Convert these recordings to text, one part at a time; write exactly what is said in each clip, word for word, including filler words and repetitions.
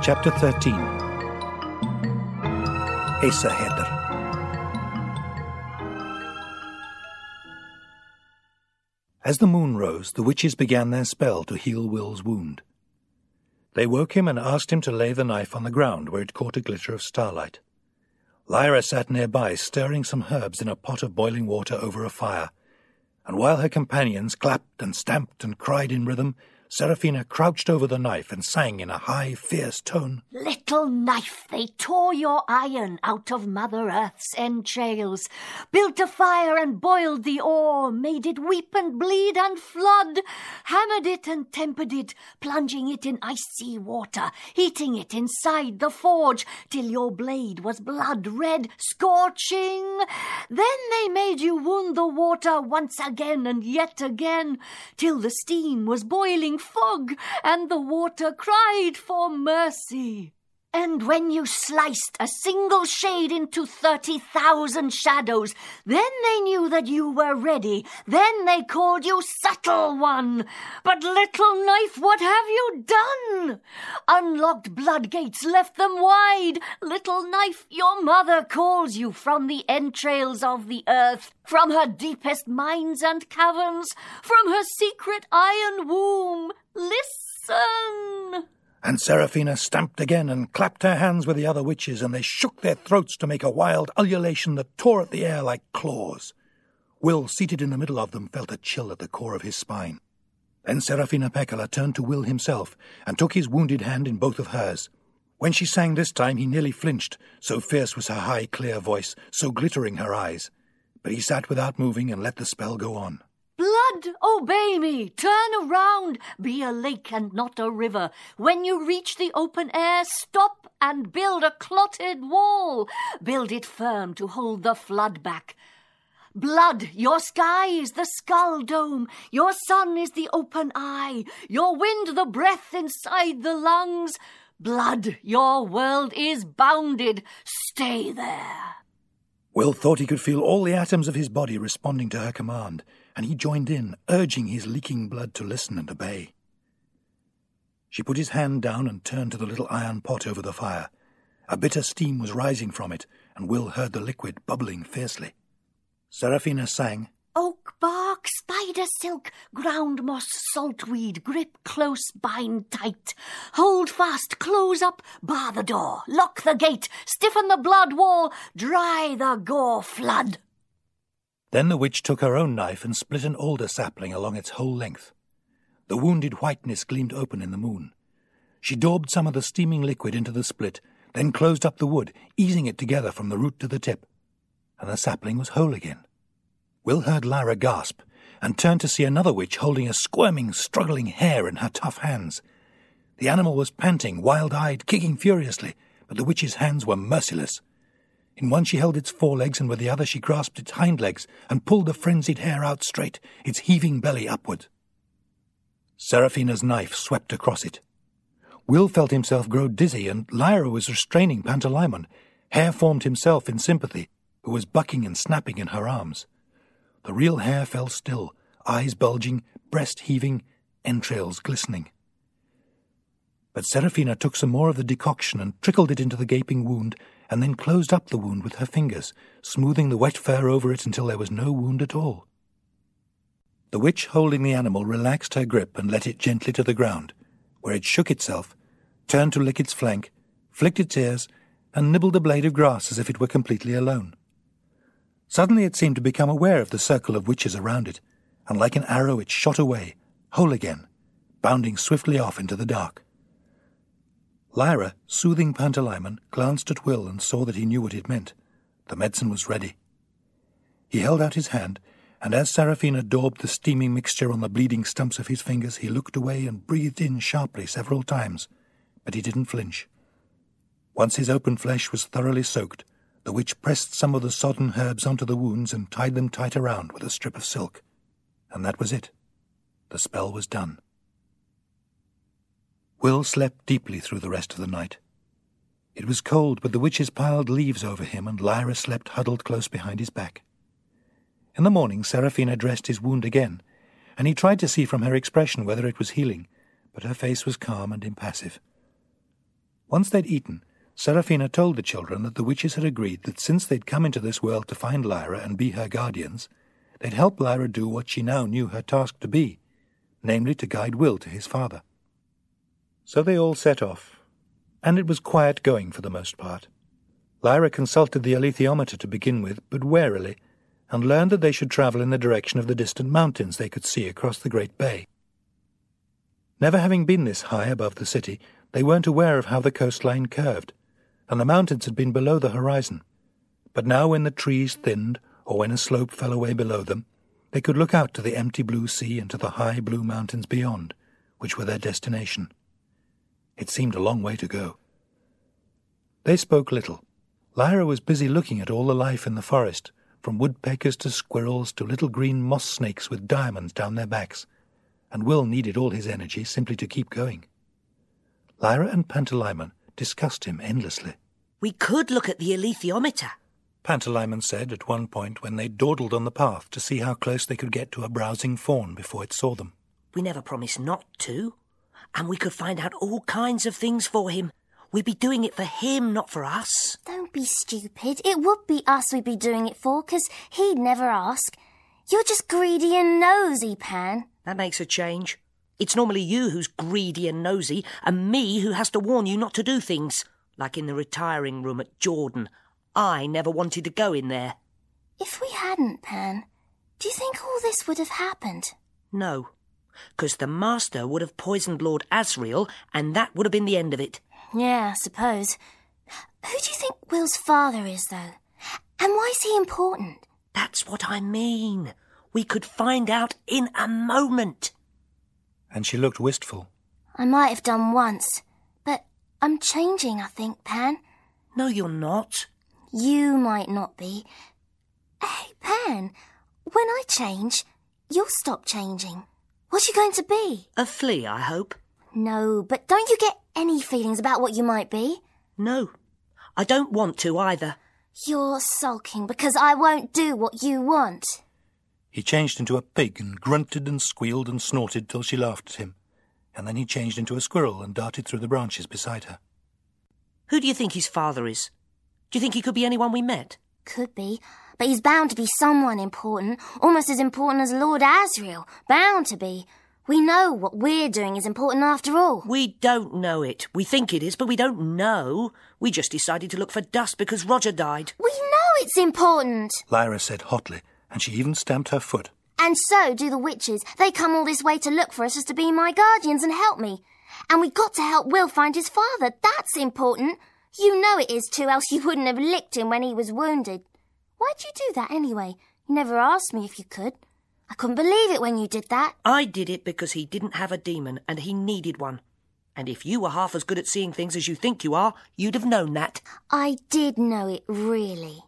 Chapter thirteen. Asa Heder. As the moon rose, the witches began their spell to heal Will's wound. They woke him and asked him to lay the knife on the ground where it caught a glitter of starlight. Lyra sat nearby, stirring some herbs in a pot of boiling water over a fire, and while her companions clapped and stamped and cried in rhythm, Seraphina crouched over the knife and sang in a high, fierce tone. Little knife, they tore your iron out of Mother Earth's entrails, built a fire and boiled the ore, made it weep and bleed and flood, hammered it and tempered it, plunging it in icy water, heating it inside the forge, till your blade was blood-red, scorching. Then they made you wound the water once again and yet again, till the steam was boiling fog, and the water cried for mercy. And when you sliced a single shade into thirty thousand shadows, then they knew that you were ready. Then they called you Subtle One. But Little Knife, what have you done? Unlocked blood gates, left them wide. Little Knife, your mother calls you from the entrails of the earth, from her deepest mines and caverns, from her secret iron womb. Listen! And Seraphina stamped again and clapped her hands with the other witches, and they shook their throats to make a wild ululation that tore at the air like claws. Will, seated in the middle of them, felt a chill at the core of his spine. Then Seraphina Pekkala turned to Will himself and took his wounded hand in both of hers. When she sang this time, he nearly flinched, so fierce was her high, clear voice, so glittering her eyes. But he sat without moving and let the spell go on. Blood, obey me, turn around, be a lake and not a river. When you reach the open air, stop and build a clotted wall. Build it firm to hold the flood back. Blood, your sky is the skull dome, your sun is the open eye, your wind the breath inside the lungs. Blood, your world is bounded, stay there. Will thought he could feel all the atoms of his body responding to her command, and he joined in, urging his leaking blood to listen and obey. She put his hand down and turned to the little iron pot over the fire. A bitter steam was rising from it, and Will heard the liquid bubbling fiercely. Seraphina sang, Oak bark, spider silk, ground moss, saltweed, grip close, bind tight. Hold fast, close up, bar the door, lock the gate, stiffen the blood wall, dry the gore flood. Then the witch took her own knife and split an alder sapling along its whole length. The wounded whiteness gleamed open in the moon. She daubed some of the steaming liquid into the split, then closed up the wood, easing it together from the root to the tip, and the sapling was whole again. Will heard Lyra gasp, and turned to see another witch holding a squirming, struggling hare in her tough hands. The animal was panting, wild-eyed, kicking furiously, but the witch's hands were merciless. In one she held its forelegs, and with the other she grasped its hind legs and pulled the frenzied hare out straight, its heaving belly upward. Seraphina's knife swept across it. Will felt himself grow dizzy, and Lyra was restraining Pantalaimon. Hare formed himself in sympathy, who was bucking and snapping in her arms. The real hare fell still, eyes bulging, breast heaving, entrails glistening. But Seraphina took some more of the decoction and trickled it into the gaping wound, and then closed up the wound with her fingers, smoothing the wet fur over it until there was no wound at all. The witch holding the animal relaxed her grip and let it gently to the ground, where it shook itself, turned to lick its flank, flicked its ears, and nibbled a blade of grass as if it were completely alone. Suddenly it seemed to become aware of the circle of witches around it, and like an arrow it shot away, whole again, bounding swiftly off into the dark. Lyra, soothing Pantalaimon, glanced at Will and saw that he knew what it meant. The medicine was ready. He held out his hand, and as Seraphina daubed the steaming mixture on the bleeding stumps of his fingers, he looked away and breathed in sharply several times, but he didn't flinch. Once his open flesh was thoroughly soaked, the witch pressed some of the sodden herbs onto the wounds and tied them tight around with a strip of silk. And that was it. The spell was done. Will slept deeply through the rest of the night. It was cold, but the witches piled leaves over him, and Lyra slept huddled close behind his back. In the morning, Seraphina dressed his wound again, and he tried to see from her expression whether it was healing, but her face was calm and impassive. Once they'd eaten, Seraphina told the children that the witches had agreed that since they'd come into this world to find Lyra and be her guardians, they'd help Lyra do what she now knew her task to be, namely to guide Will to his father. So they all set off, and it was quiet going for the most part. Lyra consulted the alethiometer to begin with, but warily, and learned that they should travel in the direction of the distant mountains they could see across the great bay. Never having been this high above the city, they weren't aware of how the coastline curved, and the mountains had been below the horizon. But now when the trees thinned, or when a slope fell away below them, they could look out to the empty blue sea and to the high blue mountains beyond, which were their destination. It seemed a long way to go. They spoke little. Lyra was busy looking at all the life in the forest, from woodpeckers to squirrels to little green moss snakes with diamonds down their backs, and Will needed all his energy simply to keep going. Lyra and Pantalaimon discussed him endlessly. We could look at the alethiometer, Pantalaimon said at one point when they dawdled on the path to see how close they could get to a browsing fawn before it saw them. We never promised not to, and we could find out all kinds of things for him. We'd be doing it for him, not for us. Don't be stupid. It would be us we'd be doing it for, 'cause he'd never ask. You're just greedy and nosy, Pan. That makes a change. It's normally you who's greedy and nosy, and me who has to warn you not to do things. Like in the retiring room at Jordan. I never wanted to go in there. If we hadn't, Pan, do you think all this would have happened? No, because the Master would have poisoned Lord Asriel, and that would have been the end of it. Yeah, I suppose. Who do you think Will's father is, though? And why is he important? That's what I mean. We could find out in a moment. And she looked wistful. I might have done once, but I'm changing, I think, Pan. No, you're not. You might not be. Hey, Pan, when I change, you'll stop changing. What are you going to be? A flea, I hope. No, but don't you get any feelings about what you might be? No, I don't want to either. You're sulking because I won't do what you want. He changed into a pig and grunted and squealed and snorted till she laughed at him, and then he changed into a squirrel and darted through the branches beside her. Who do you think his father is? Do you think he could be anyone we met? Could be, but he's bound to be someone important, almost as important as Lord Asriel. Bound to be. We know what we're doing is important after all. We don't know it. We think it is, but we don't know. We just decided to look for dust because Roger died. We know it's important, Lyra said hotly, and she even stamped her foot. And so do the witches. They come all this way to look for us just to be my guardians and help me. And we got to help Will find his father. That's important. You know it is too, else you wouldn't have licked him when he was wounded. Why'd you do that anyway? You never asked me if you could. I couldn't believe it when you did that. I did it because he didn't have a demon and he needed one. And if you were half as good at seeing things as you think you are, you'd have known that. I did know it, really.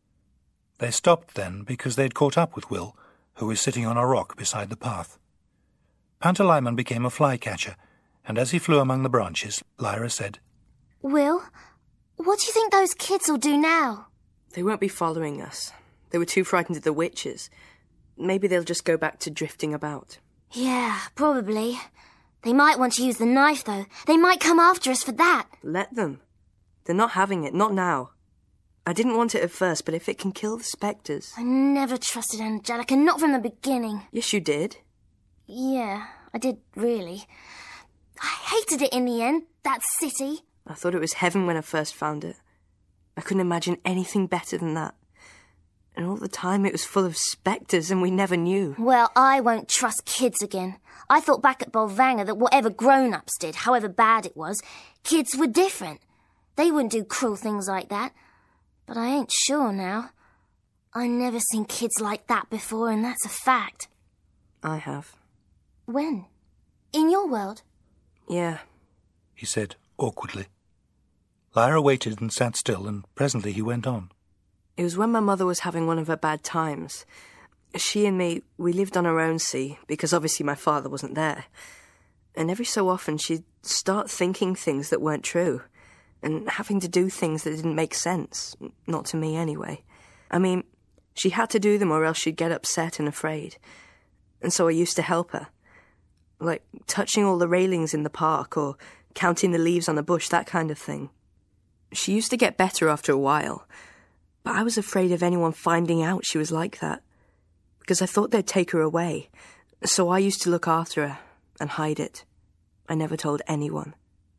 They stopped then because they'd caught up with Will, who was sitting on a rock beside the path. Pantalaimon became a flycatcher, and as he flew among the branches, Lyra said, Will, what do you think those kids will do now? They won't be following us. They were too frightened of the witches. Maybe they'll just go back to drifting about. Yeah, probably. They might want to use the knife, though. They might come after us for that. Let them. They're not having it, not now. I didn't want it at first, but if it can kill the spectres... I never trusted Angelica, not from the beginning. Yes, you did. Yeah, I did, really. I hated it in the end, that city. I thought it was heaven when I first found it. I couldn't imagine anything better than that. And all the time it was full of spectres and we never knew. Well, I won't trust kids again. I thought back at Bolvangar that whatever grown-ups did, however bad it was, kids were different. They wouldn't do cruel things like that. But I ain't sure now. I never seen kids like that before, and that's a fact. I have. When? In your world? Yeah, he said awkwardly. Lyra waited and sat still, and presently he went on. It was when my mother was having one of her bad times. She and me, we lived on our own, see, because obviously my father wasn't there. And every so often she'd start thinking things that weren't true, and having to do things that didn't make sense. Not to me, anyway. I mean, she had to do them or else she'd get upset and afraid. And so I used to help her. Like touching all the railings in the park, or counting the leaves on a bush, that kind of thing. She used to get better after a while, but I was afraid of anyone finding out she was like that, because I thought they'd take her away, so I used to look after her and hide it. I never told anyone.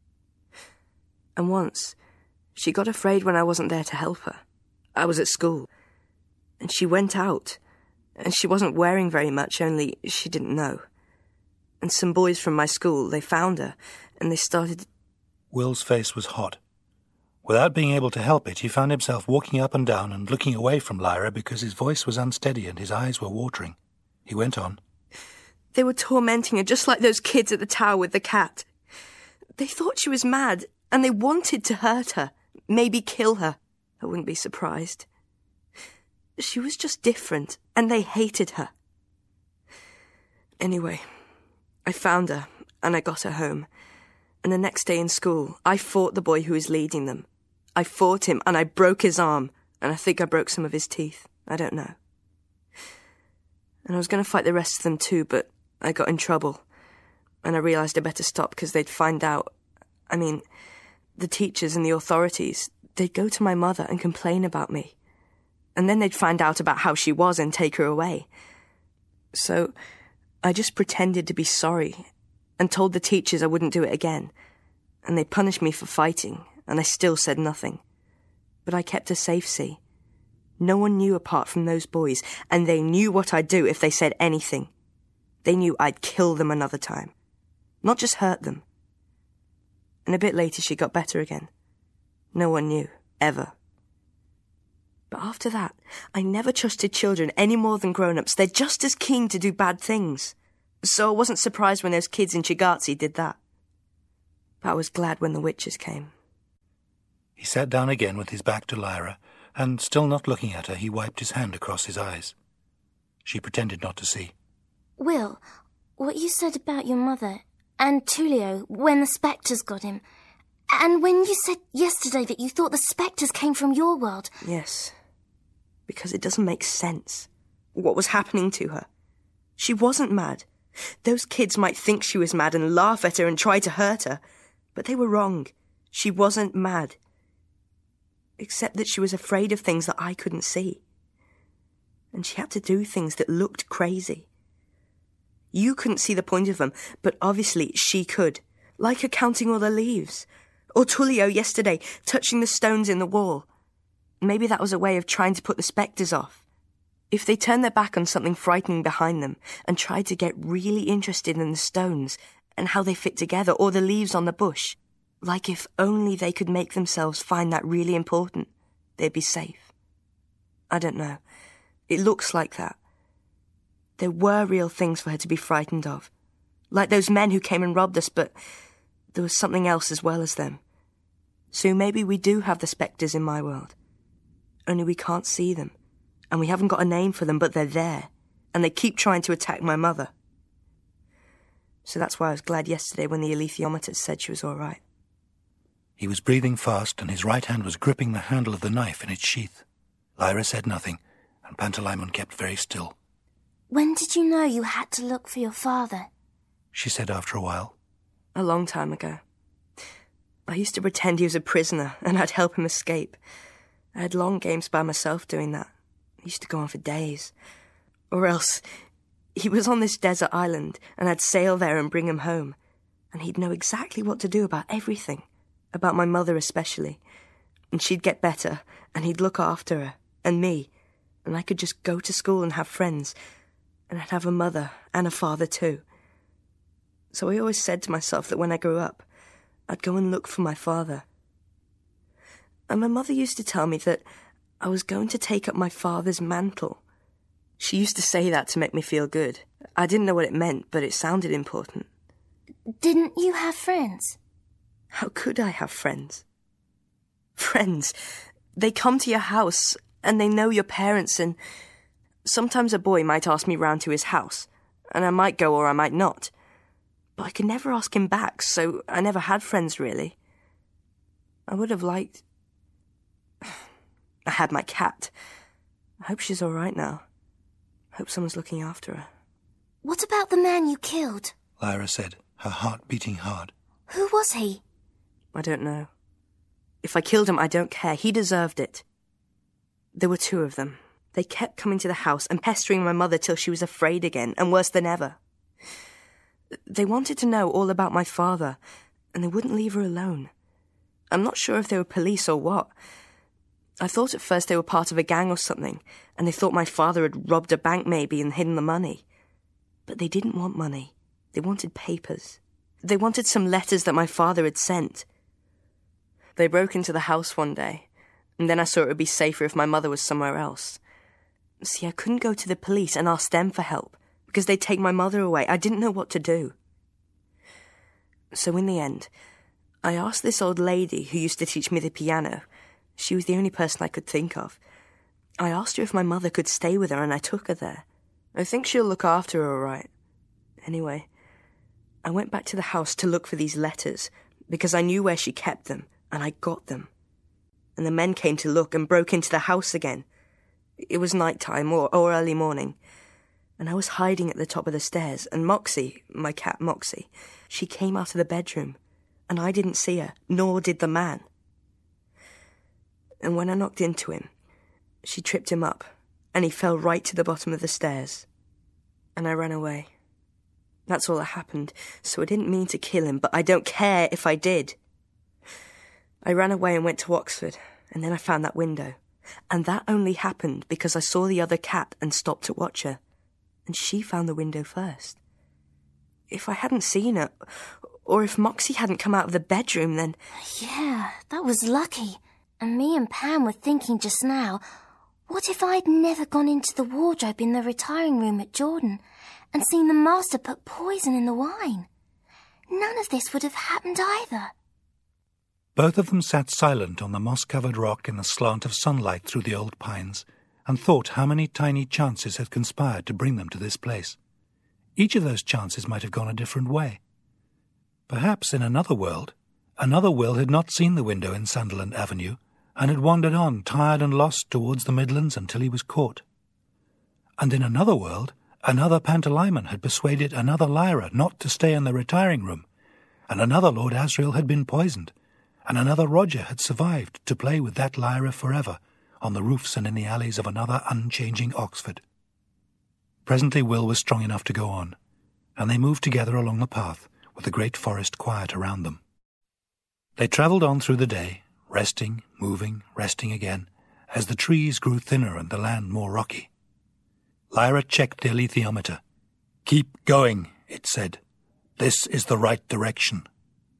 And once, she got afraid when I wasn't there to help her. I was at school, and she went out, and she wasn't wearing very much, only she didn't know. And some boys from my school, they found her, and they started... Will's face was hot. Without being able to help it, he found himself walking up and down and looking away from Lyra because his voice was unsteady and his eyes were watering. He went on. They were tormenting her just like those kids at the tower with the cat. They thought she was mad, and they wanted to hurt her, maybe kill her. I wouldn't be surprised. She was just different, and they hated her. Anyway, I found her, and I got her home. And the next day in school, I fought the boy who was leading them. I fought him, and I broke his arm, and I think I broke some of his teeth. I don't know. And I was going to fight the rest of them too, but I got in trouble. And I realised I better stop because they'd find out. I mean, the teachers and the authorities, they'd go to my mother and complain about me. And then they'd find out about how she was and take her away. So I just pretended to be sorry and told the teachers I wouldn't do it again. And they punished me for fighting, and I still said nothing. But I kept her safe, see? No one knew apart from those boys, and they knew what I'd do if they said anything. They knew I'd kill them another time, not just hurt them. And a bit later she got better again. No one knew, ever. But after that, I never trusted children any more than grown-ups. They're just as keen to do bad things. So I wasn't surprised when those kids in Chigazzi did that. But I was glad when the witches came. He sat down again with his back to Lyra, and still not looking at her, he wiped his hand across his eyes. She pretended not to see. Will, what you said about your mother and Tullio when the spectres got him, and when you said yesterday that you thought the spectres came from your world. Yes, because it doesn't make sense what was happening to her. She wasn't mad. Those kids might think she was mad and laugh at her and try to hurt her, but they were wrong. She wasn't mad. Except that she was afraid of things that I couldn't see. And she had to do things that looked crazy. You couldn't see the point of them, but obviously she could. Like her counting all the leaves. Or Tullio yesterday, touching the stones in the wall. Maybe that was a way of trying to put the spectres off. If they turned their back on something frightening behind them and tried to get really interested in the stones and how they fit together, or the leaves on the bush, like if only they could make themselves find that really important, they'd be safe. I don't know. It looks like that. There were real things for her to be frightened of. Like those men who came and robbed us, but there was something else as well as them. So maybe we do have the spectres in my world. Only we can't see them. And we haven't got a name for them, but they're there. And they keep trying to attack my mother. So that's why I was glad yesterday when the alethiometer said she was all right. He was breathing fast, and his right hand was gripping the handle of the knife in its sheath. Lyra said nothing, and Pantalaimon kept very still. When did you know you had to look for your father? She said after a while. A long time ago. I used to pretend he was a prisoner, and I'd help him escape. I had long games by myself doing that. It used to go on for days. Or else, he was on this desert island, and I'd sail there and bring him home. And he'd know exactly what to do about everything. About my mother especially. And she'd get better, and he'd look after her, and me. And I could just go to school and have friends. And I'd have a mother, and a father too. So I always said to myself that when I grew up, I'd go and look for my father. And my mother used to tell me that I was going to take up my father's mantle. She used to say that to make me feel good. I didn't know what it meant, but it sounded important. Didn't you have friends? How could I have friends? Friends. They come to your house, and they know your parents, and sometimes a boy might ask me round to his house, and I might go or I might not. But I could never ask him back, so I never had friends, really. I would have liked... I had my cat. I hope she's all right now. I hope someone's looking after her. What about the man you killed? Lyra said, her heart beating hard. Who was he? I don't know. If I killed him, I don't care. He deserved it. There were two of them. They kept coming to the house and pestering my mother till she was afraid again, and worse than ever. They wanted to know all about my father, and they wouldn't leave her alone. I'm not sure if they were police or what. I thought at first they were part of a gang or something, and they thought my father had robbed a bank maybe and hidden the money. But they didn't want money. They wanted papers. They wanted some letters that my father had sent. They broke into the house one day, and then I saw it would be safer if my mother was somewhere else. See, I couldn't go to the police and ask them for help, because they'd take my mother away. I didn't know what to do. So in the end, I asked this old lady who used to teach me the piano. She was the only person I could think of. I asked her if my mother could stay with her, and I took her there. I think she'll look after her all right. Anyway, I went back to the house to look for these letters, because I knew where she kept them, and I got them. And the men came to look and broke into the house again. It was night time or, or early morning, and I was hiding at the top of the stairs, and Moxie, my cat Moxie, she came out of the bedroom, and I didn't see her, nor did the man. And when I knocked into him, she tripped him up, and he fell right to the bottom of the stairs, and I ran away. That's all that happened, so I didn't mean to kill him, but I don't care if I did. I ran away and went to Oxford, and then I found that window. And that only happened because I saw the other cat and stopped to watch her. And she found the window first. If I hadn't seen her, or if Moxie hadn't come out of the bedroom, then... Yeah, that was lucky. And me and Pam were thinking just now, what if I'd never gone into the wardrobe in the retiring room at Jordan and seen the master put poison in the wine? None of this would have happened either. Both of them sat silent on the moss-covered rock in the slant of sunlight through the old pines, and thought how many tiny chances had conspired to bring them to this place. Each of those chances might have gone a different way. Perhaps in another world, another Will had not seen the window in Sunderland Avenue, and had wandered on, tired and lost, towards the Midlands until he was caught. And in another world, another Pantalaimon had persuaded another Lyra not to stay in the retiring room, and another Lord Asriel had been poisoned, and another Roger had survived to play with that Lyra forever on the roofs and in the alleys of another unchanging Oxford. Presently Will was strong enough to go on, and they moved together along the path with the great forest quiet around them. They travelled on through the day, resting, moving, resting again, as the trees grew thinner and the land more rocky. Lyra checked the alethiometer. "Keep going," it said. "This is the right direction."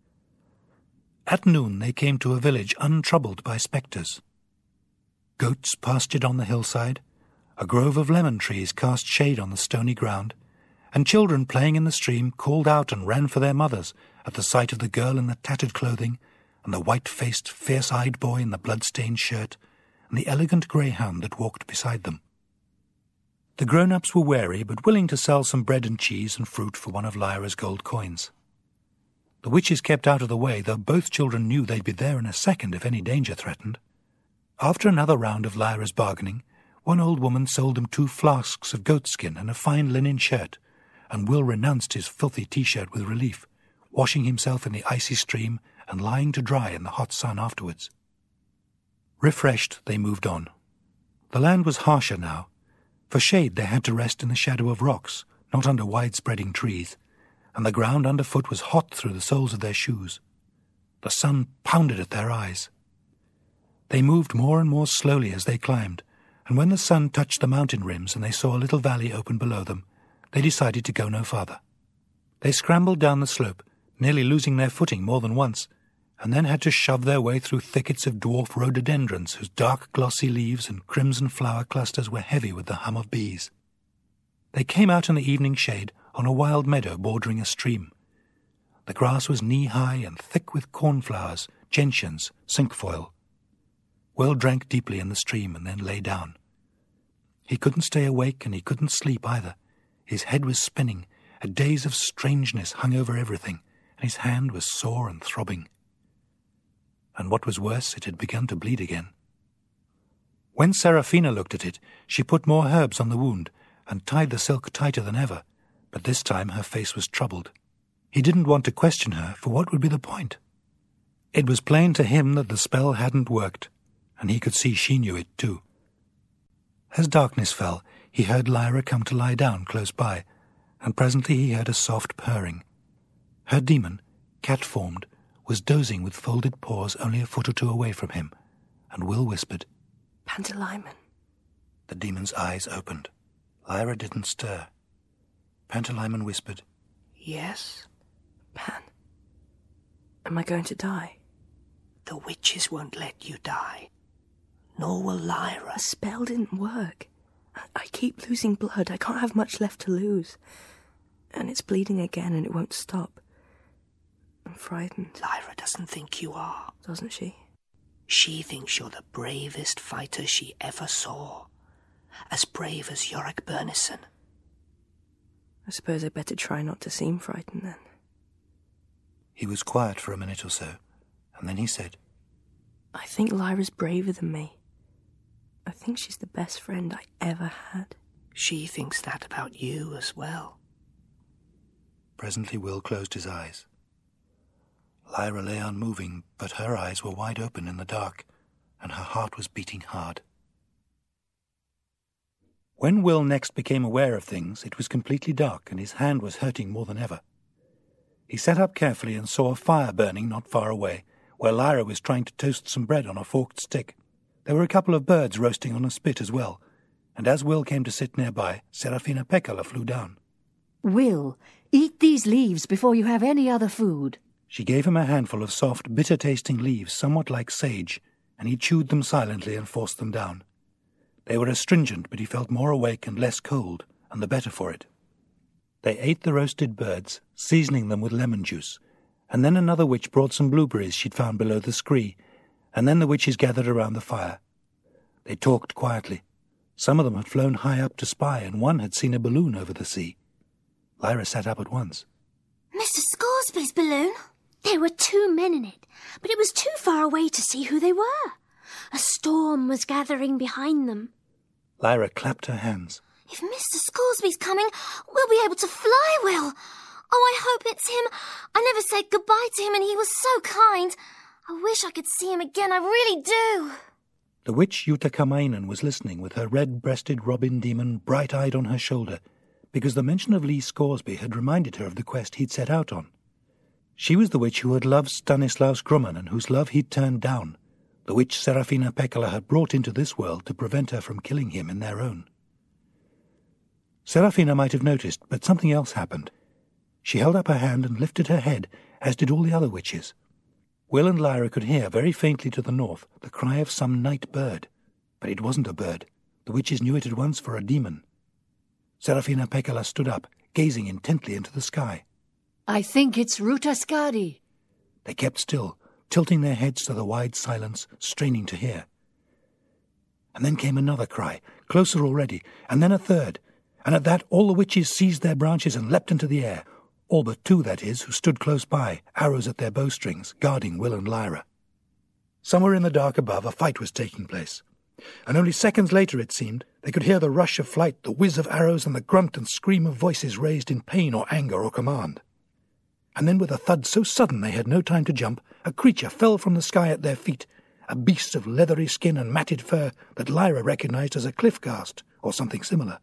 At noon they came to a village untroubled by spectres. Goats pastured on the hillside, a grove of lemon trees cast shade on the stony ground, and children playing in the stream called out and ran for their mothers at the sight of the girl in the tattered clothing, and the white-faced, fierce-eyed boy in the blood-stained shirt, and the elegant greyhound that walked beside them. The grown-ups were wary, but willing to sell some bread and cheese and fruit for one of Lyra's gold coins. The witches kept out of the way, though both children knew they'd be there in a second if any danger threatened. After another round of Lyra's bargaining, one old woman sold them two flasks of goatskin and a fine linen shirt, and Will renounced his filthy T-shirt with relief, washing himself in the icy stream and lying to dry in the hot sun afterwards. Refreshed, they moved on. The land was harsher now. For shade they had to rest in the shadow of rocks, not under wide-spreading trees, and the ground underfoot was hot through the soles of their shoes. The sun pounded at their eyes. They moved more and more slowly as they climbed, and when the sun touched the mountain rims and they saw a little valley open below them, they decided to go no farther. They scrambled down the slope, nearly losing their footing more than once, and then had to shove their way through thickets of dwarf rhododendrons whose dark glossy leaves and crimson flower clusters were heavy with the hum of bees. They came out in the evening shade on a wild meadow bordering a stream. The grass was knee-high and thick with cornflowers, gentians, cinquefoil. Will drank deeply in the stream and then lay down. He couldn't stay awake and he couldn't sleep either. His head was spinning, a daze of strangeness hung over everything, and his hand was sore and throbbing. And what was worse, it had begun to bleed again. When Seraphina looked at it, she put more herbs on the wound and tied the silk tighter than ever, but this time her face was troubled. He didn't want to question her, for what would be the point? It was plain to him that the spell hadn't worked, and he could see she knew it too. As darkness fell, he heard Lyra come to lie down close by, and presently he heard a soft purring. Her demon, cat-formed, was dozing with folded paws only a foot or two away from him, and Will whispered, Pantalaimon. The demon's eyes opened. Lyra didn't stir. Pantalaimon whispered, Yes? Pan, am I going to die? The witches won't let you die. Nor will Lyra. The spell didn't work. I, I keep losing blood. I can't have much left to lose. And it's bleeding again and it won't stop. I'm frightened. Lyra doesn't think you are. Doesn't she? She thinks you're the bravest fighter she ever saw. As brave as Yorick Burnison. I suppose I'd better try not to seem frightened then. He was quiet for a minute or so, and then he said, I think Lyra's braver than me. I think she's the best friend I ever had. She thinks that about you as well. Presently Will closed his eyes. Lyra lay unmoving, but her eyes were wide open in the dark, and her heart was beating hard. When Will next became aware of things, it was completely dark, and his hand was hurting more than ever. He sat up carefully and saw a fire burning not far away, where Lyra was trying to toast some bread on a forked stick. There were a couple of birds roasting on a spit as well, and as Will came to sit nearby, Serafina Pekkala flew down. Will, eat these leaves before you have any other food. She gave him a handful of soft, bitter-tasting leaves, somewhat like sage, and he chewed them silently and forced them down. They were astringent, but he felt more awake and less cold, and the better for it. They ate the roasted birds, seasoning them with lemon juice, and then another witch brought some blueberries she'd found below the scree, and then the witches gathered around the fire. They talked quietly. Some of them had flown high up to spy, and one had seen a balloon over the sea. Lyra sat up at once. Mister Scoresby's balloon? There were two men in it, but it was too far away to see who they were. A storm was gathering behind them. Lyra clapped her hands. If Mister Scoresby's coming, we'll be able to fly, Will. Oh, I hope it's him. I never said goodbye to him, and he was so kind. I wish I could see him again, I really do. The witch Yutakamainen was listening with her red-breasted robin demon bright-eyed on her shoulder, because the mention of Lee Scoresby had reminded her of the quest he'd set out on. She was the witch who had loved Stanislaus Grumman and whose love he'd turned down, the witch Serafina Pekkala had brought into this world to prevent her from killing him in their own. Serafina might have noticed, but something else happened. She held up her hand and lifted her head, as did all the other witches. Will and Lyra could hear, very faintly to the north, the cry of some night bird. But it wasn't a bird. The witches knew it at once for a demon. Serafina Pekkala stood up, gazing intently into the sky. I think it's Ruta Skadi. They kept still, tilting their heads to the wide silence, straining to hear. And then came another cry, closer already, and then a third, and at that all the witches seized their branches and leapt into the air, all but two, that is, who stood close by, arrows at their bowstrings, guarding Will and Lyra. Somewhere in the dark above a fight was taking place, and only seconds later, it seemed, they could hear the rush of flight, the whiz of arrows, and the grunt and scream of voices raised in pain or anger or command. And then with a thud so sudden they had no time to jump, a creature fell from the sky at their feet, a beast of leathery skin and matted fur that Lyra recognized as a cliff-ghast or something similar.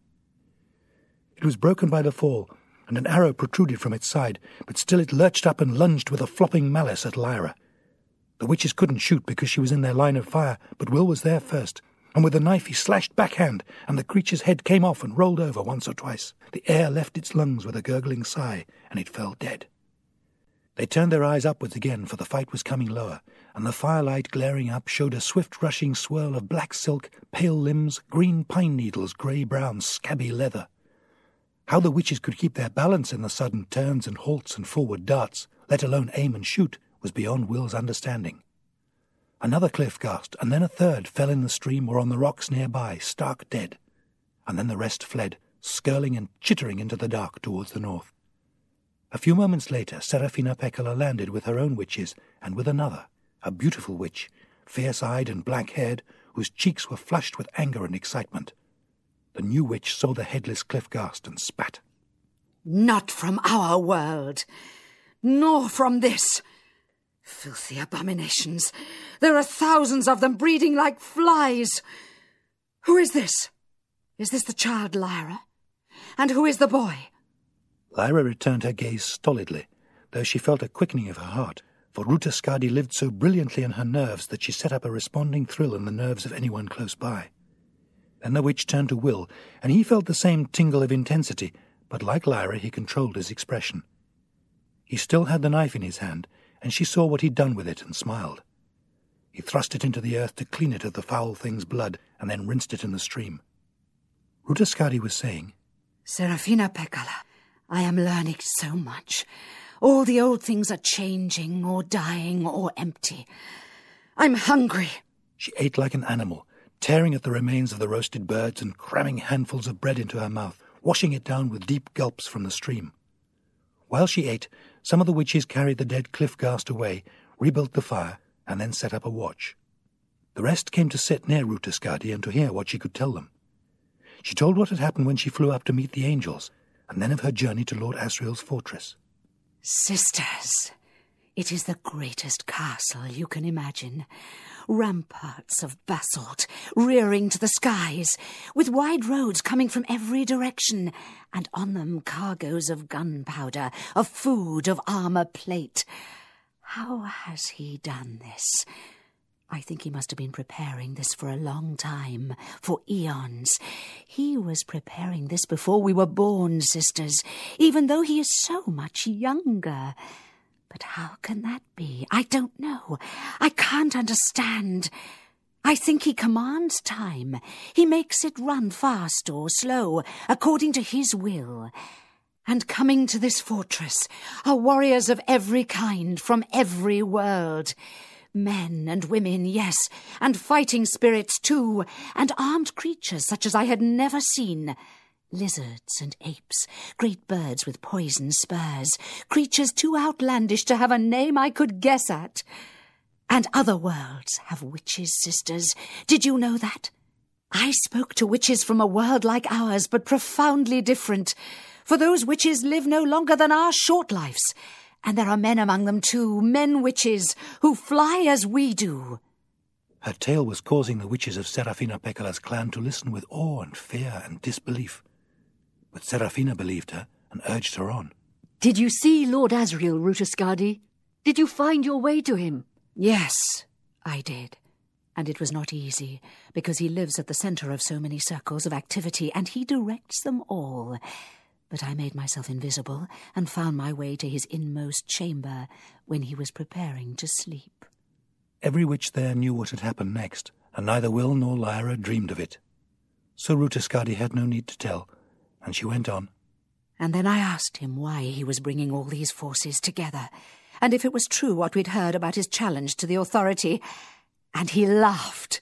It was broken by the fall, and an arrow protruded from its side, but still it lurched up and lunged with a flopping malice at Lyra. The witches couldn't shoot because she was in their line of fire, but Will was there first, and with a knife he slashed backhand, and the creature's head came off and rolled over once or twice. The air left its lungs with a gurgling sigh, and it fell dead. They turned their eyes upwards again, for the fight was coming lower, and the firelight glaring up showed a swift rushing swirl of black silk, pale limbs, green pine needles, grey-brown, scabby leather. How the witches could keep their balance in the sudden turns and halts and forward darts, let alone aim and shoot, was beyond Will's understanding. Another cliff-ghast, and then a third, fell in the stream or on the rocks nearby, stark dead. And then the rest fled, skirling and chittering into the dark towards the north. A few moments later, Serafina Pekkala landed with her own witches, and with another, a beautiful witch, fierce-eyed and black-haired, whose cheeks were flushed with anger and excitement. The new witch saw the headless cliff-ghast and spat. Not from our world, nor from this. Filthy abominations. There are thousands of them breeding like flies. Who is this? Is this the child Lyra? And who is the boy? Lyra returned her gaze stolidly, though she felt a quickening of her heart, for Ruta Skadi lived so brilliantly in her nerves that she set up a responding thrill in the nerves of anyone close by. Then the witch turned to Will, and he felt the same tingle of intensity, but like Lyra he controlled his expression. He still had the knife in his hand, and she saw what he'd done with it and smiled. He thrust it into the earth to clean it of the foul thing's blood, and then rinsed it in the stream. Ruta Skadi was saying, Serafina Pekkala, I am learning so much. All the old things are changing, or dying, or empty. I'm hungry. She ate like an animal, tearing at the remains of the roasted birds and cramming handfuls of bread into her mouth, washing it down with deep gulps from the stream. While she ate, some of the witches carried the dead Cliffghast away, rebuilt the fire, and then set up a watch. The rest came to sit near Ruta Skadi and to hear what she could tell them. She told what had happened when she flew up to meet the angels, and then of her journey to Lord Asriel's fortress. Sisters, it is the greatest castle you can imagine. Ramparts of basalt rearing to the skies, with wide roads coming from every direction, and on them cargoes of gunpowder, of food, of armour plate. How has he done this? I think he must have been preparing this for a long time, for eons. He was preparing this before we were born, sisters, even though he is so much younger. But how can that be? I don't know. I can't understand. I think he commands time. He makes it run fast or slow, according to his will. And coming to this fortress are warriors of every kind from every world. Men and women, yes, and fighting spirits too, and armed creatures such as I had never seen. Lizards and apes, great birds with poison spurs, creatures too outlandish to have a name I could guess at. And other worlds have witches, sisters. Did you know that? I spoke to witches from a world like ours, but profoundly different, for those witches live no longer than our short lives. And there are men among them too, men-witches, who fly as we do. Her tale was causing the witches of Serafina Pekkala's clan to listen with awe and fear and disbelief. But Serafina believed her and urged her on. Did you see Lord Asriel, Ruta Skadi? Did you find your way to him? Yes, I did. And it was not easy, because he lives at the centre of so many circles of activity, and he directs them all. But I made myself invisible and found my way to his inmost chamber when he was preparing to sleep. Every witch there knew what had happened next, and neither Will nor Lyra dreamed of it. So Ruta Skadi had no need to tell, and she went on. And then I asked him why he was bringing all these forces together, and if it was true what we'd heard about his challenge to the authority, and he laughed.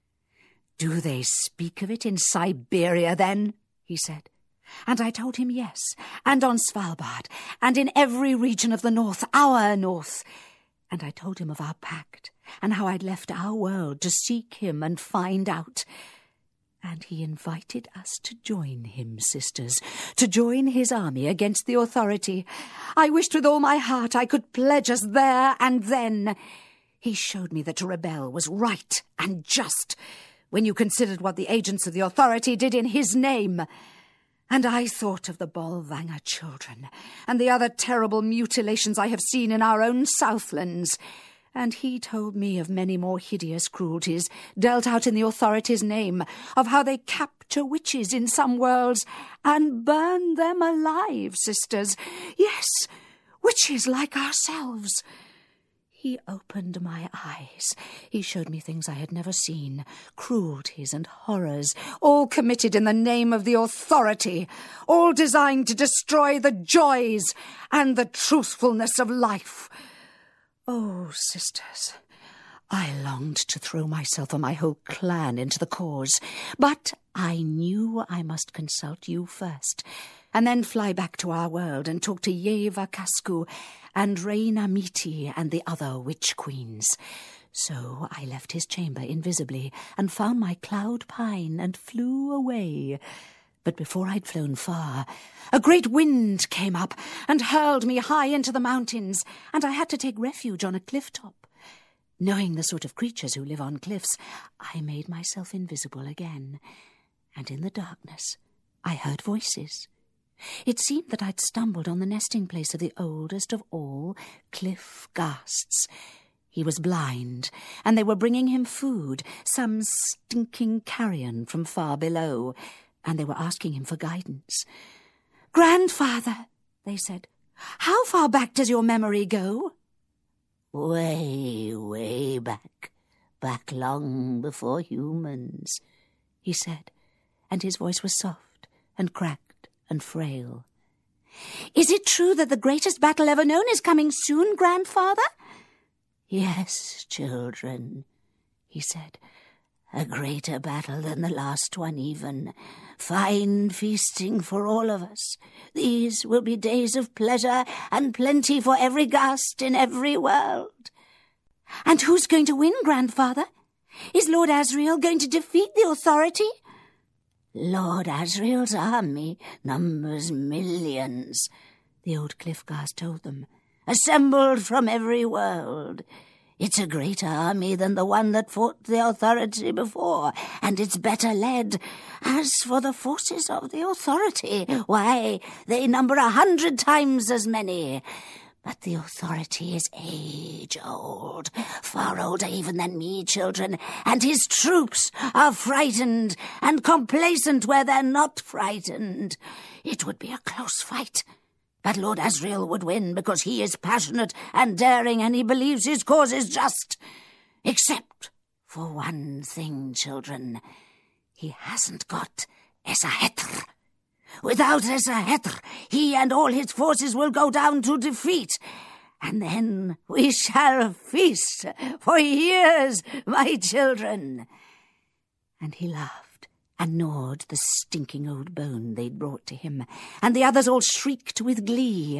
"Do they speak of it in Siberia, then?" he said. And I told him yes, and on Svalbard, and in every region of the north, our north. And I told him of our pact, and how I'd left our world to seek him and find out. And he invited us to join him, sisters, to join his army against the authority. I wished with all my heart I could pledge us there and then. He showed me that to rebel was right and just, when you considered what the agents of the authority did in his name. And I thought of the Bolvangar children, and the other terrible mutilations I have seen in our own Southlands. And he told me of many more hideous cruelties dealt out in the authority's name, of how they capture witches in some worlds and burn them alive, sisters. Yes, witches like ourselves. He opened my eyes. He showed me things I had never seen, cruelties and horrors, all committed in the name of the authority, all designed to destroy the joys and the truthfulness of life. Oh, sisters, I longed to throw myself and my whole clan into the cause, but I knew I must consult you first, and then fly back to our world and talk to Yeva Kasku and Reina Miti and the other witch queens. So I left his chamber invisibly and found my cloud pine and flew away. But before I'd flown far, a great wind came up and hurled me high into the mountains, and I had to take refuge on a cliff top. Knowing the sort of creatures who live on cliffs, I made myself invisible again, and in the darkness I heard voices. It seemed that I'd stumbled on the nesting place of the oldest of all cliff ghasts. He was blind, and they were bringing him food, some stinking carrion from far below, and they were asking him for guidance. "Grandfather," they said, "how far back does your memory go?" "Way, way back, back long before humans," he said, and his voice was soft and cracked and frail. "Is it true that the greatest battle ever known is coming soon, Grandfather?" "Yes, children," he said, "a greater battle than the last one even. Fine feasting for all of us. These will be days of pleasure and plenty for every ghast in every world." "And who's going to win, Grandfather? Is Lord Asriel going to defeat the Authority?" "Lord Asriel's army numbers millions," the old cliff ghast told them, "assembled from every world. It's a greater army than the one that fought the Authority before, and it's better led. As for the forces of the Authority, why, they number a hundred times as many. But the Authority is age-old, far older even than me, children, and his troops are frightened and complacent where they're not frightened. It would be a close fight. But Lord Asriel would win because he is passionate and daring and he believes his cause is just. Except for one thing, children. He hasn't got Esahetr. Without Esahetr, he and all his forces will go down to defeat. And then we shall feast for years, my children." And he laughed and gnawed the stinking old bone they'd brought to him, and the others all shrieked with glee.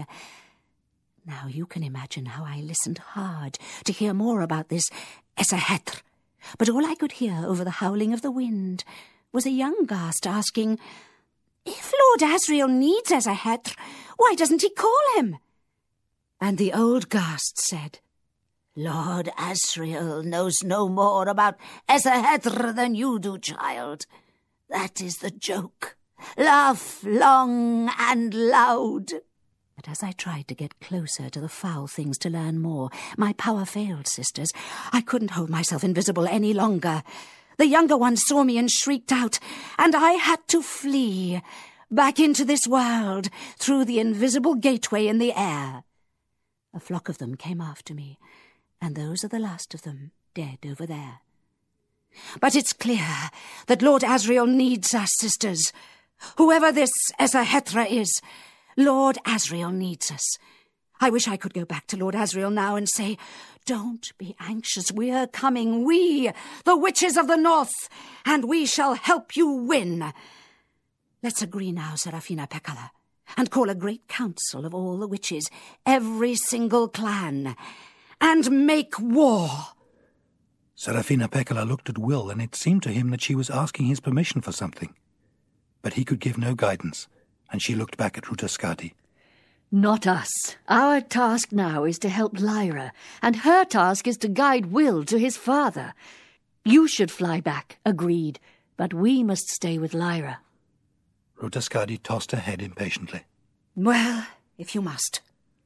Now you can imagine how I listened hard to hear more about this Esahetr, but all I could hear over the howling of the wind was a young ghast asking, "If Lord Asriel needs Esahetr, why doesn't he call him?" And the old ghast said, "Lord Asriel knows no more about Esahetr than you do, child. That is the joke. Laugh long and loud." But as I tried to get closer to the foul things to learn more, my power failed, sisters. I couldn't hold myself invisible any longer. The younger ones saw me and shrieked out, and I had to flee back into this world through the invisible gateway in the air. A flock of them came after me, and those are the last of them, dead over there. But it's clear that Lord Asriel needs us, sisters. Whoever this Esahetra is, Lord Asriel needs us. I wish I could go back to Lord Asriel now and say, "Don't be anxious, we're coming, we, the witches of the north, and we shall help you win." Let's agree now, Serafina Pekkala, and call a great council of all the witches, every single clan, and make war. Serafina Pekkala looked at Will, and it seemed to him that she was asking his permission for something. But he could give no guidance, and she looked back at Rutaskadi. "Not us. Our task now is to help Lyra, and her task is to guide Will to his father. You should fly back, agreed, but we must stay with Lyra." Rutaskadi tossed her head impatiently. "Well, if you must."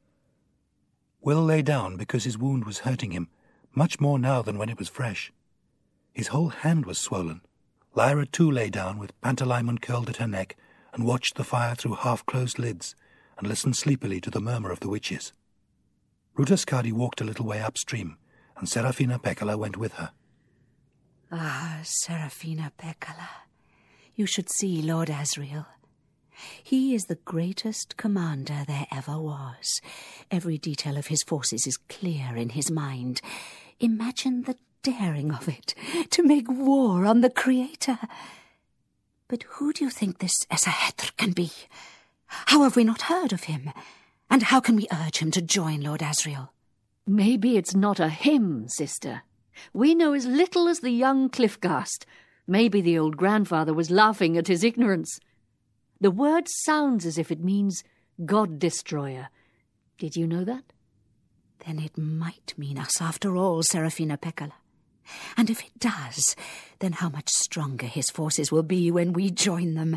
Will lay down because his wound was hurting him, much more now than when it was fresh. His whole hand was swollen. Lyra too lay down with Pantalaimon curled at her neck and watched the fire through half-closed lids and listened sleepily to the murmur of the witches. Rutaskadi walked a little way upstream, and Serafina Pekkala went with her. Ah, Serafina Pekkala, you should see Lord Asriel. He is the greatest commander there ever was. Every detail of his forces is clear in his mind. Imagine the daring of it, to make war on the Creator. But who do you think this Esahetr can be? How have we not heard of him? And how can we urge him to join Lord Asriel? Maybe it's not a him, sister. We know as little as the young Cliffghast. Maybe the old grandfather was laughing at his ignorance. The word sounds as if it means God-destroyer. Did you know that? Then it might mean us after all, Serafina Pekkala. And if it does, then how much stronger his forces will be when we join them.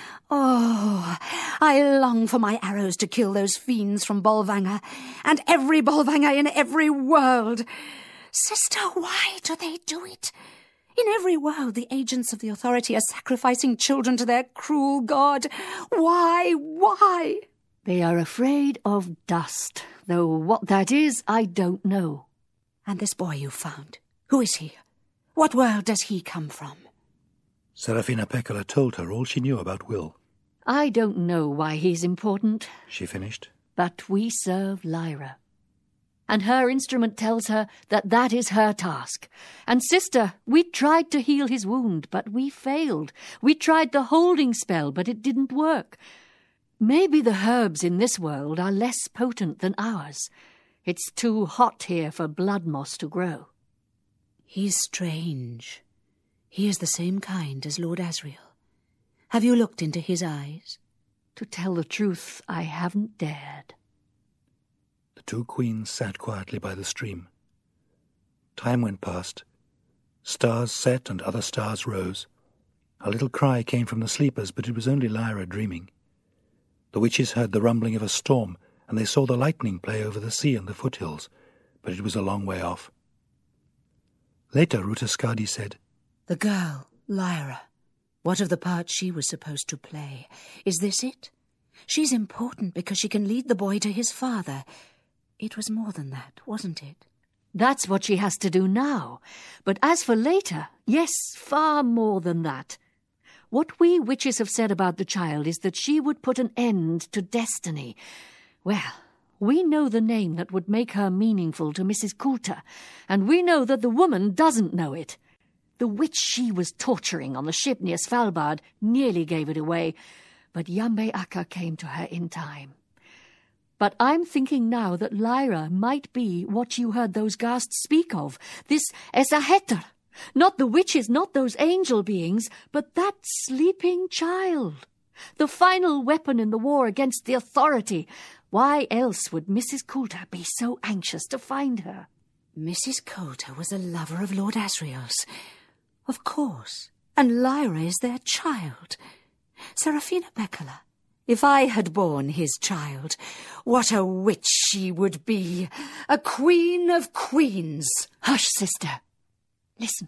Oh, I long for my arrows to kill those fiends from Bolvangar, and every Bolvangar in every world. Sister, why do they do it? In every world, the agents of the authority are sacrificing children to their cruel god. Why? Why? They are afraid of dust, though what that is, I don't know. And this boy you found, who is he? What world does he come from? Serafina Pekkala told her all she knew about Will. I don't know why he's important, she finished. But we serve Lyra. And her instrument tells her that that is her task. And, sister, we tried to heal his wound, but we failed. We tried the holding spell, but it didn't work. Maybe the herbs in this world are less potent than ours. It's too hot here for blood moss to grow. He's strange. He is the same kind as Lord Asriel. Have you looked into his eyes? To tell the truth, I haven't dared. The two queens sat quietly by the stream. Time went past. Stars set and other stars rose. A little cry came from the sleepers, but it was only Lyra dreaming. The witches heard the rumbling of a storm, and they saw the lightning play over the sea and the foothills, but it was a long way off. Later, Ruta Skadi said, The girl, Lyra. What of the part she was supposed to play? Is this it? She's important because she can lead the boy to his father. It was more than that, wasn't it? That's what she has to do now. But as for later, yes, far more than that. What we witches have said about the child is that she would put an end to destiny. Well, we know the name that would make her meaningful to Missus Coulter, and we know that the woman doesn't know it. The witch she was torturing on the ship near Svalbard nearly gave it away, but Yambe Akka came to her in time. But I'm thinking now that Lyra might be what you heard those ghasts speak of, this Esaheter. Not the witches, not those angel beings, but that sleeping child. The final weapon in the war against the authority. Why else would Missus Coulter be so anxious to find her? Missus Coulter was a lover of Lord Asriel's. Of course. And Lyra is their child. Serafina Pekkala, if I had borne his child, what a witch she would be. A queen of queens. Hush, sister. Listen.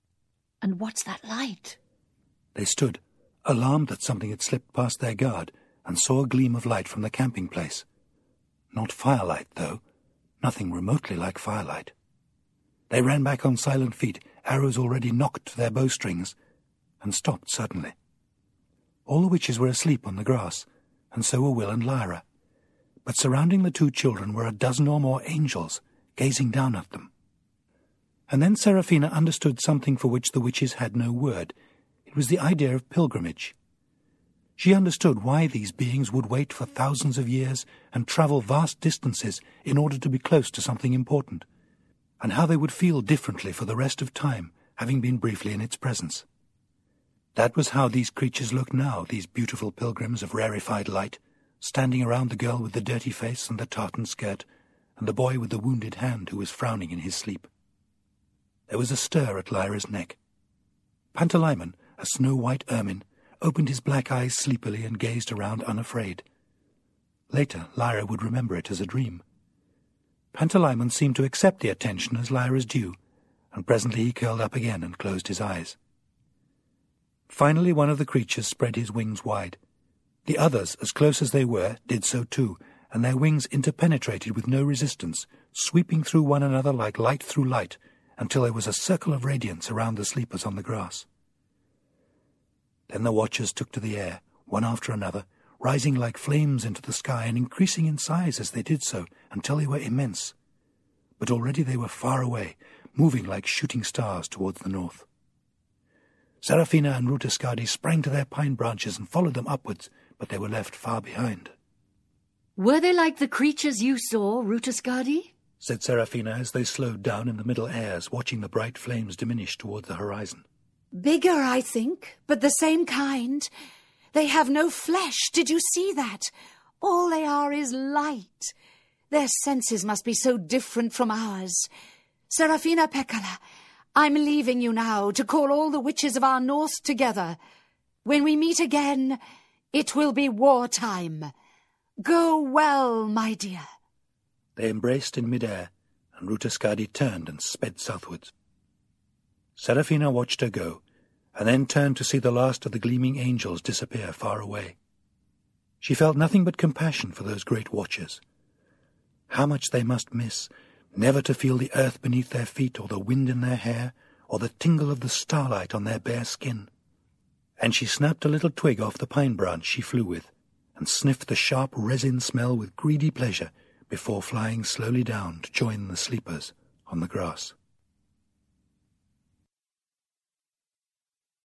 And what's that light? They stood, alarmed that something had slipped past their guard, and saw a gleam of light from the camping place. Not firelight, though. Nothing remotely like firelight. They ran back on silent feet, arrows already knocked to their bowstrings, and stopped suddenly. All the witches were asleep on the grass, and so were Will and Lyra. But surrounding the two children were a dozen or more angels, gazing down at them. And then Serafina understood something for which the witches had no word. It was the idea of pilgrimage. She understood why these beings would wait for thousands of years and travel vast distances in order to be close to something important, and how they would feel differently for the rest of time, having been briefly in its presence. That was how these creatures looked now, these beautiful pilgrims of rarefied light, standing around the girl with the dirty face and the tartan skirt, and the boy with the wounded hand who was frowning in his sleep. There was a stir at Lyra's neck. Pantalaimon, a snow-white ermine, opened his black eyes sleepily and gazed around unafraid. Later, Lyra would remember it as a dream. Pantalaimon seemed to accept the attention as Lyra's due, and presently he curled up again and closed his eyes. Finally one of the creatures spread his wings wide. The others, as close as they were, did so too, and their wings interpenetrated with no resistance, sweeping through one another like light through light, until there was a circle of radiance around the sleepers on the grass. Then the watchers took to the air, one after another, rising like flames into the sky and increasing in size as they did so, until they were immense. But already they were far away, moving like shooting stars towards the north. Serafina and Ruta Skadi sprang to their pine branches and followed them upwards, but they were left far behind. Were they like the creatures you saw, Ruta Skadi? Said Serafina as they slowed down in the middle airs, watching the bright flames diminish toward the horizon. Bigger, I think, but the same kind. They have no flesh. Did you see that? All they are is light. Their senses must be so different from ours. Serafina Pekkala, I'm leaving you now to call all the witches of our north together. When we meet again, it will be wartime. Go well, my dear. They embraced in mid-air, and Rutaskadi turned and sped southwards. Serafina watched her go, and then turned to see the last of the gleaming angels disappear far away. She felt nothing but compassion for those great watchers. How much they must miss, never to feel the earth beneath their feet, or the wind in their hair, or the tingle of the starlight on their bare skin. And she snapped a little twig off the pine branch she flew with, and sniffed the sharp resin smell with greedy pleasure before flying slowly down to join the sleepers on the grass.